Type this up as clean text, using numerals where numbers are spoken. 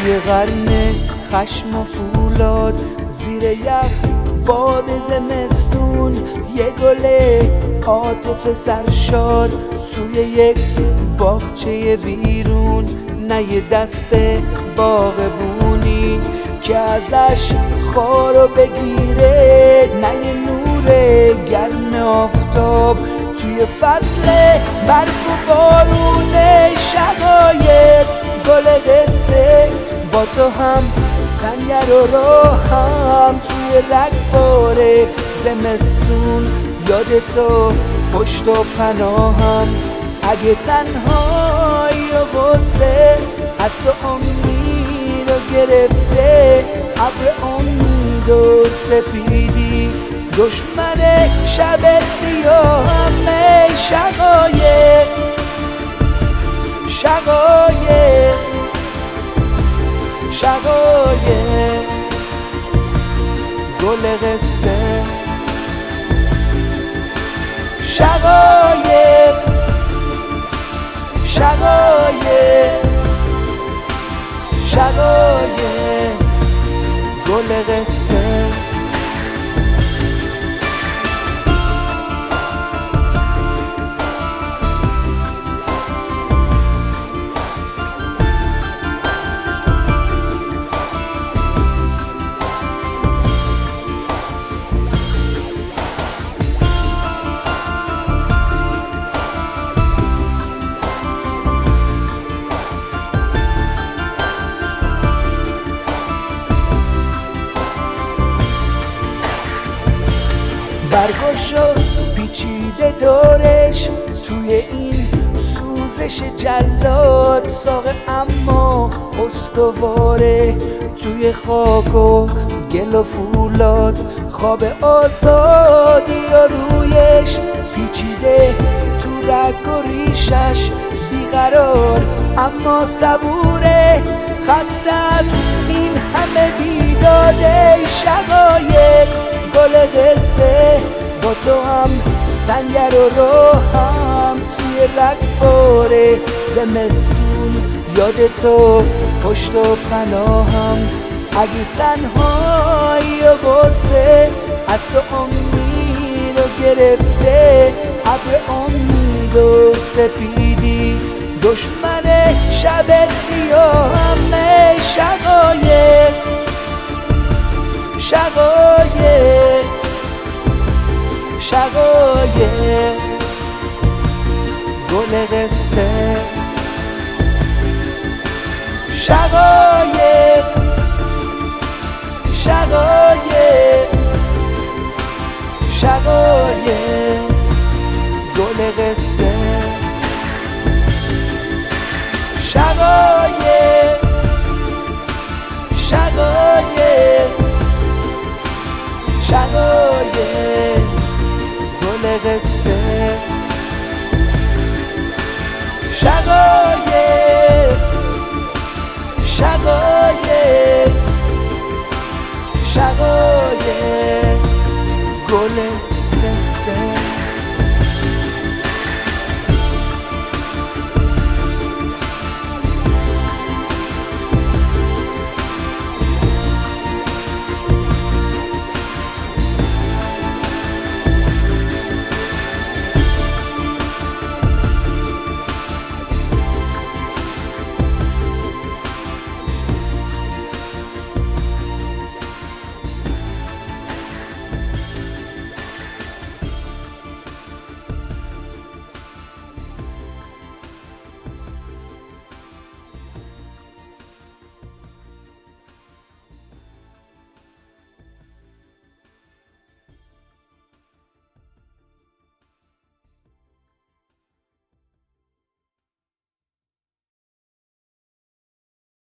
توی قرن خشم و فولاد، زیر یخ باد زمستون، یه گل عاطفه سرشار توی یک باغچه ویرون. نه یه دست باغبونی که ازش خارو بگیره، نه یه نور گرم آفتاب توی فصل برف و بارون. شقایق گل قصه با تو هم سنگر و راهم توی رگبار زمستون. یاد تو پشت و پناهم، اگه تنهایی و غصه از تو امید و گرفته، ابر امید و سپیدی دشمن شب سیاهم. شقایق شقایق شقایق گل قصه. شقایق شقایق شقایق گل قصه. برگشو پیچیده دورش توی این سوزش جلاد، ساقه اما استواره توی خاک و گل و فولاد. خواب آزادی و رویش پیچیده تو رگ و ریشش، بیقرار اما صبوره، خسته از این همه بیداده. شقایق گل قصه با تو هم سنگر و راهم توی رگبار زمستون. یاد تو پشت و پناهم، اگه تنهایی و غصه از تو امید و گرفته، ابر امید و سپیدی دشمن شب سیاهم. شقایق شقایق شقایق گل قصه. شقایق شقایق شقایق گل قصه. شقایق شقایق شقایق گل قصه. شقایق شقایق شقایق گل